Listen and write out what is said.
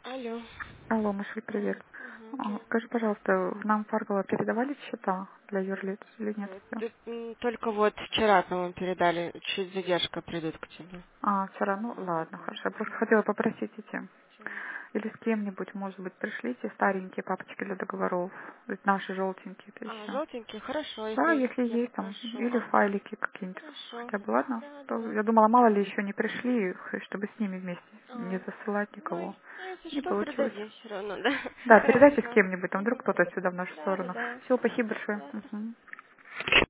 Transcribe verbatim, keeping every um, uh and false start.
Алло. Алло, Машель, привет. Мгм. А, Скажи, пожалуйста, нам Фаргова передавали счета для юрлиц или нет Э, еще? тут, м, Только вот вчера, по-моему, передали, чуть задержка придут к тебе. А, вчера, ну ладно, Мгм. хорошо. Я просто хотела попросить эти, Чего? или с кем-нибудь, может быть, пришлите старенькие папочки для договоров, ведь наши желтенькие-то А, еще. желтенький, хорошо, Да, если если я есть там, попрошу. или Ага, файлики какие-нибудь, хорошо. хотя бы, ладно? Да, да, То да. я думала, мало ли еще не пришли, чтобы с ними вместе не А, засылать ну, никого. если Не что, получилось. передадим все равно, да. Да, передайте с Хорошо. кем-нибудь, там вдруг кто-то сюда в нашу Да, да, сторону. да. Все, спасибо большое. Ясно. Мгм.